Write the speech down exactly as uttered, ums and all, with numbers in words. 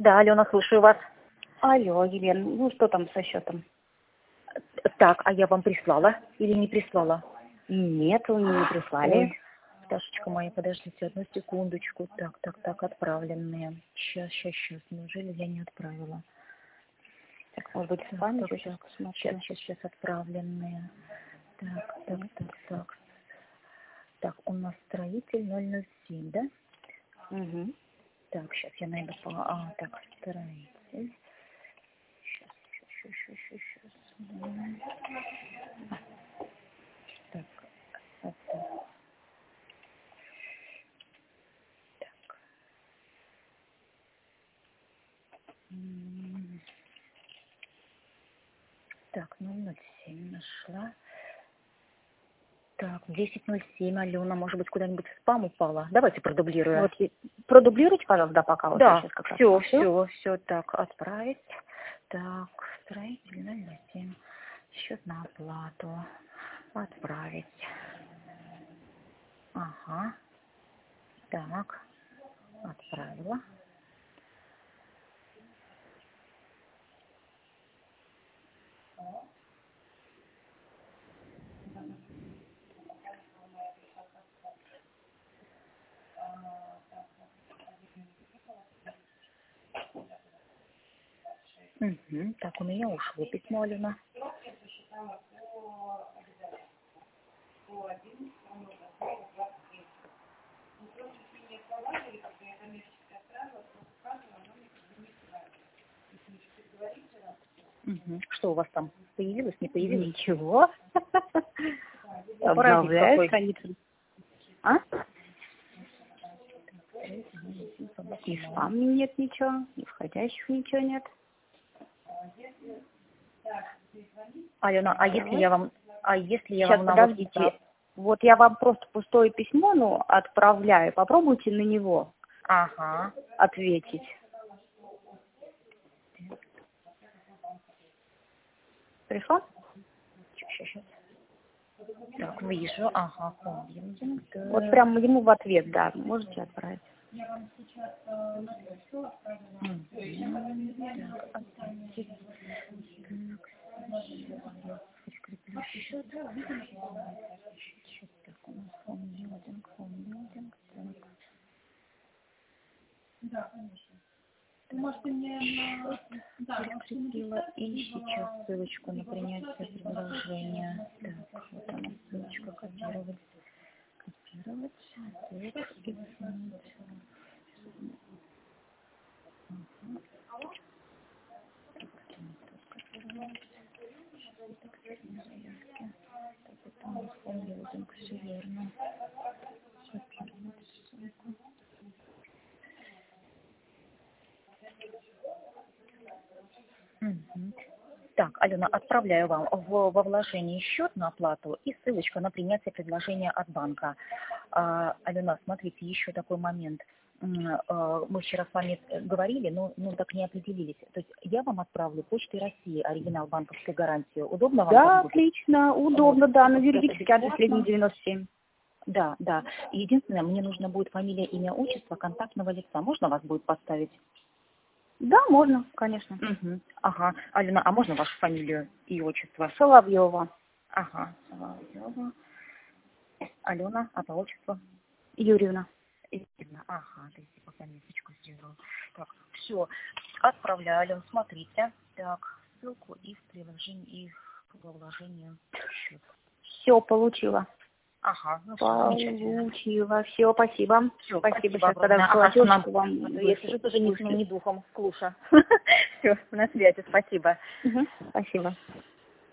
Да, Алена, слушаю вас. Алло, Елена, ну что там со счетом? Так, а я вам прислала или не прислала? Нет, вы мне не прислали. Ой, Пташечка моя, подождите одну секундочку. Так, так, так, отправленные. Сейчас, сейчас, сейчас. Неужели я не отправила? Так, может быть, в спаме сейчас посмотрю. Сейчас, сейчас, сейчас отправленные. Так, так, так, так. Так, у нас строитель ноль ноль семь, да? Угу. Так, сейчас я найду. по- А, так, строитель. Сейчас, сейчас, сейчас, сейчас, сейчас. Так, это. Так. М, Так, ноль ноль семь нашла. Так, десять ноль семь, Алена, может быть, куда-нибудь в спам упала? Давайте продублирую. Вот, и- продублируйте, пожалуйста, да, пока. Вот я Да, сейчас как раз все, смотрю. все, все, так, отправить. Так, строитель ноль ноль семь. Счет на оплату. Отправить. Ага. Так, отправила. Угу. Так, у меня ушло письмо, Алена. Угу. Что у вас там? Появилось, не появилось? Ничего. Паразит Обновляю какой. страницу. А? Собака И в моя. спаме нет ничего, и входящих ничего нет. Алена, а если я вам, а если я Сейчас, вам на подождите. WhatsApp? Вот я вам просто пустое письмо, ну, отправляю. Попробуйте на него Ага. ответить. Пришло? Сейчас, сейчас. Так, вижу. Ага, холдинг. Вот прям ему в ответ, да, можете отправить. Счет. Так, у нас холдинг, холдинг. Так. Может, мне Прикрепила и сейчас ссылочку на принятие предложения. Так, вот она ссылочка, копировать. Копировать. Так, и снять. Так, это у нас холдинг, все верно. Копировать ссылку. Мгм. Так, Алена, отправляю вам в, во вложение счет на оплату и ссылочка на принятие предложения от банка. А, Алена, смотрите, еще такой момент. М, а, Мы вчера с вами говорили, но ну, так не определились. То есть я вам отправлю Почтой России оригинал банковской гарантии. Удобно вам? Да, так будет? отлично, удобно, да, на Это юридический адрес бесплатно. Ленина девяносто семь. Да, да. Единственное, мне нужно будет фамилия, имя, отчество контактного лица. Можно вас будет поставить? Да, можно, конечно. Угу. Ага. Алена, а можно вашу фамилию и отчество? Соловьева Ага. Соловьева. Алена, а по отчеству? Юрьевна. Ирина. Ага, то есть пока меточку сделала. Так, все. Отправляю, Алена, смотрите. Так, ссылку и в приложении, и в вложении счет. Все, получила. Ага, ну все, замечательно. Получила. Все, спасибо. Все, Спасибо, спасибо сейчас тогда огромное. Ага, платежку нам... вам Я сижу тоже ни сном, вышлю. ни духом, слушай. Все, на связи, спасибо. Угу. Спасибо.